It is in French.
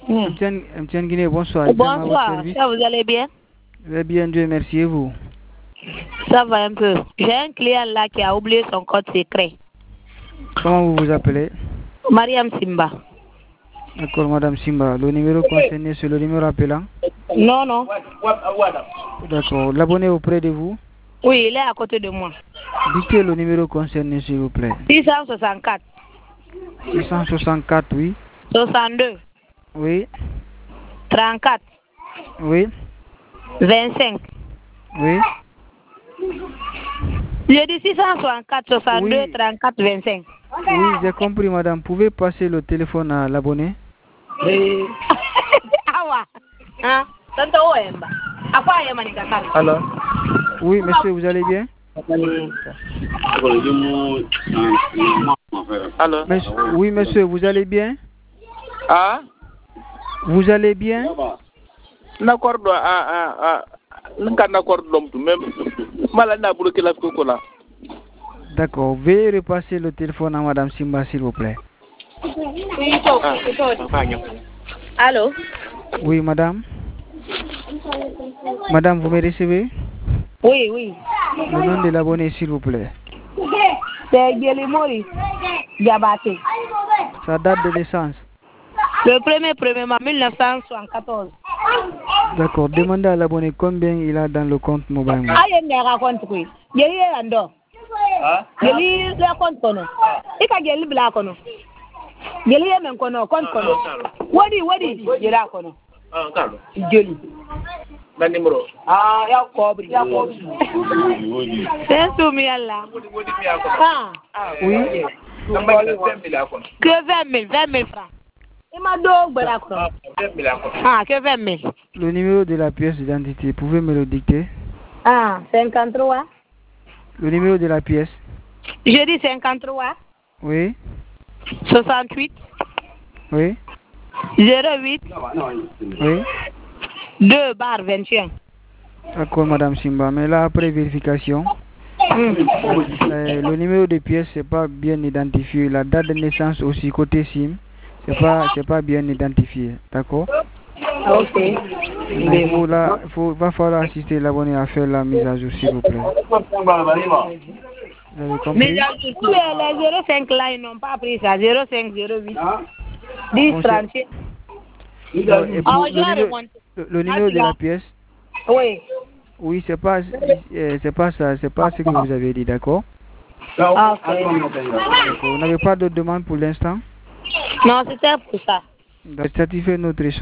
Mtienne Guinée, bonsoir. Bonsoir, ça vous allez bien? Je vais bien, Dieu merci, et vous? Ça va un peu. J'ai un client là qui a oublié son code secret. Comment vous vous appelez? Mariam Simba. D'accord, Madame Simba. Le numéro concerné, c'est le numéro appelant? Non, non. D'accord. L'abonné auprès de vous? Oui, il est à côté de moi. Dictez le numéro concerné, s'il vous plaît. 664. 664, oui. 62. Oui. 34. Oui. 25. Oui. J'ai dit 664, 62, oui. 34, 25. Oui, j'ai compris, madame. Pouvez passer le téléphone à l'abonné? Alors? Oui, monsieur, vous allez bien? Alors? Oui, monsieur, vous allez bien? Ah? Vous allez bien? D'accord, D'accord, veuillez repasser le téléphone à madame Simba, s'il vous plaît. Allô? Oui, madame. Madame, vous me recevez? Oui, oui. Le nom de l'abonné, s'il vous plaît. C'est Guélimori Diabaté. Sa date de naissance? Le 1er mars 1974. D'accord, demandez à l'abonné combien il a dans le compte mobile. Ah, il y a un compte, oui. Il y a un compte. Il y a un compte. Il y a un compte. Il y a un compte. Wadi, il y a un compte. Joli. Le numéro. Ah, il y a un cobre. C'est soumis à là. Oui. Que 20 000 francs. Il m'a donné que 20 000. Le numéro de la pièce d'identité, pouvez me le dicter? 53. Le numéro de la pièce? Je dis 53. Oui. 68. Oui. 08. Oui. 2/21. D'accord, madame Simba. Mais là, après vérification, le numéro de pièce, c'est pas bien identifié. La date de naissance aussi, côté SIM, c'est pas bien identifié. D'accord? Ok. Va falloir assister l'abonné à faire la mise à jour, s'il vous plaît. Vous avez compris? Mais les 05 là, ils n'ont pas pris ça. 05, 08, 10, 38. Le numéro de la pièce? Oui. Oui, c'est pas ça, c'est pas ce que vous avez dit, d'accord? Ok. Vous n'avez pas de demande pour l'instant? Non, c'était pour ça. Satisfait notre échange.